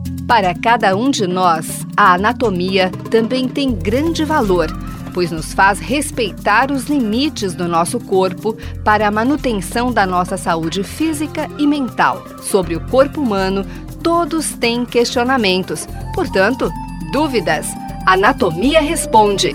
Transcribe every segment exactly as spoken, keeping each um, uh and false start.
Para cada um de nós, a anatomia também tem grande valor, pois nos faz respeitar os limites do nosso corpo para a manutenção da nossa saúde física e mental. Sobre o corpo humano, todos têm questionamentos, portanto, dúvidas. Anatomia Responde.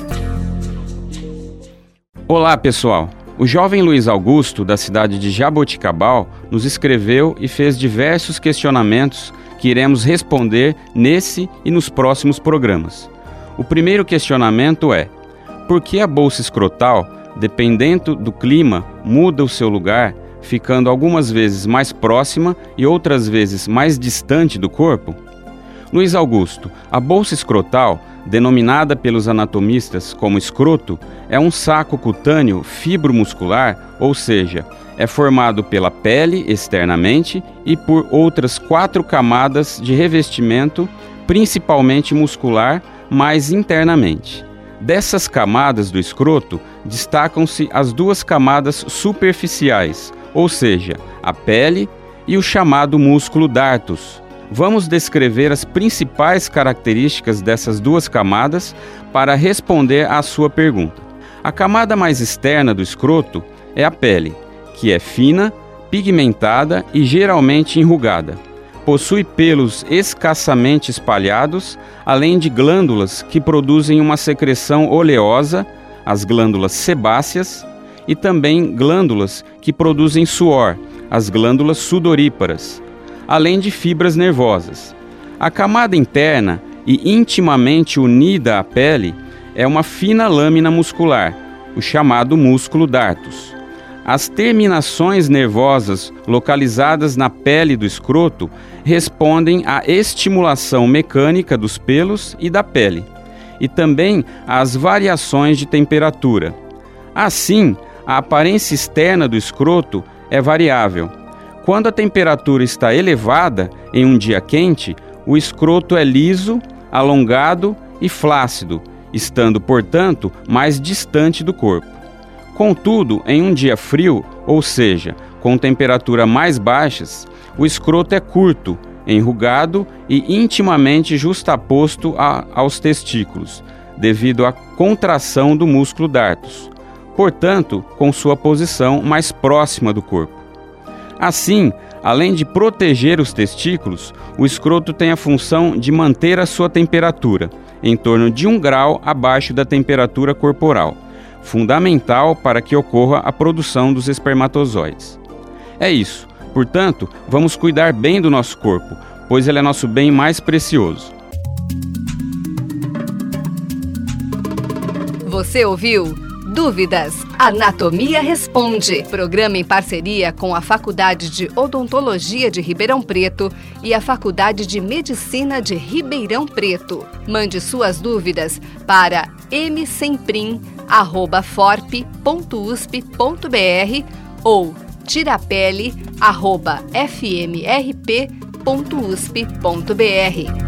Olá, pessoal! O jovem Luiz Augusto, da cidade de Jaboticabal, nos escreveu e fez diversos questionamentos que iremos responder nesse e nos próximos programas. O primeiro questionamento é: por que a bolsa escrotal, dependendo do clima, muda o seu lugar, ficando algumas vezes mais próxima e outras vezes mais distante do corpo? Luiz Augusto, a bolsa escrotal, denominada pelos anatomistas como escroto, é um saco cutâneo fibromuscular, ou seja, é formado pela pele externamente e por outras quatro camadas de revestimento, principalmente muscular, mais internamente. Dessas camadas do escroto, destacam-se as duas camadas superficiais, ou seja, a pele e o chamado músculo dartus. Vamos descrever as principais características dessas duas camadas para responder à sua pergunta. A camada mais externa do escroto é a pele, que é fina, pigmentada e geralmente enrugada. Possui pelos escassamente espalhados, além de glândulas que produzem uma secreção oleosa, as glândulas sebáceas, e também glândulas que produzem suor, as glândulas sudoríparas, além de fibras nervosas. A camada interna e intimamente unida à pele é uma fina lâmina muscular, o chamado músculo dartus. As terminações nervosas localizadas na pele do escroto respondem à estimulação mecânica dos pelos e da pele, e também às variações de temperatura. Assim, a aparência externa do escroto é variável. Quando a temperatura está elevada em um dia quente, o escroto é liso, alongado e flácido, estando, portanto, mais distante do corpo. Contudo, em um dia frio, ou seja, com temperatura mais baixas, o escroto é curto, enrugado e intimamente justaposto a, aos testículos, devido à contração do músculo dartus, portanto, com sua posição mais próxima do corpo. Assim, além de proteger os testículos, o escroto tem a função de manter a sua temperatura, em torno de um grau abaixo da temperatura corporal, fundamental para que ocorra a produção dos espermatozoides. É isso. Portanto, vamos cuidar bem do nosso corpo, pois ele é nosso bem mais precioso. Você ouviu? Dúvidas? Anatomia Responde. Programa em parceria com a Faculdade de Odontologia de Ribeirão Preto e a Faculdade de Medicina de Ribeirão Preto. Mande suas dúvidas para m semprim arroba forp ponto usp ponto br ou tirapele arroba f m r p ponto usp ponto br.